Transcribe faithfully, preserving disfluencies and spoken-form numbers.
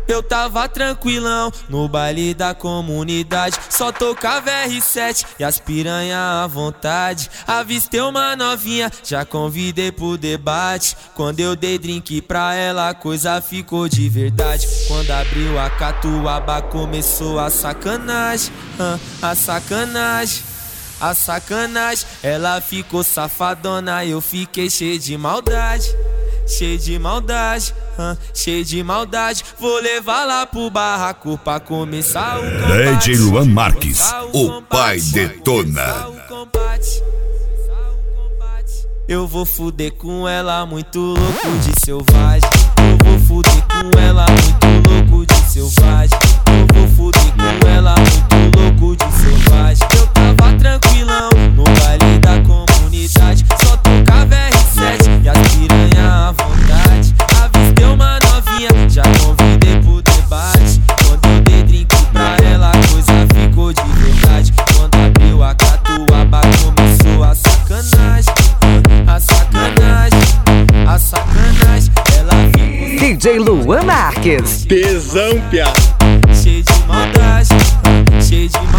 Eu tava tranquilão no baile da comunidade, só tocava R sete e as piranha à vontade. Avistei uma novinha, já convidei pro debate. Quando eu dei drink pra ela, a coisa ficou de verdade. Quando abriu a catuaba, começou a sacanagem, uh, a sacanagem, a sacanagem. Ela ficou safadona, eu fiquei cheio de maldade. Cheio de maldade, uh, cheio de maldade. Vou levar lá pro barraco pra começar o combate. D J Luan Marques, o, o pai detona. Eu vou fuder com ela muito louco de selvagem. Eu vou fuder com ela muito louco de selvagem. Eu vou fuder com ela muito louco de selvagem. Eu tava tranquilão no baile da comunidade, só tocava R sete e as piranha à vontade. Avistei uma novinha, já convidei pro debate. Quando eu dei drink pra ela, a coisa ficou de verdade. Quando abriu a catuaba, começou a sacanagem, a sacanagem, a sacanagem. Ela ficou D J Luan Marques, tesão, piá. cheio de maldade, cheio de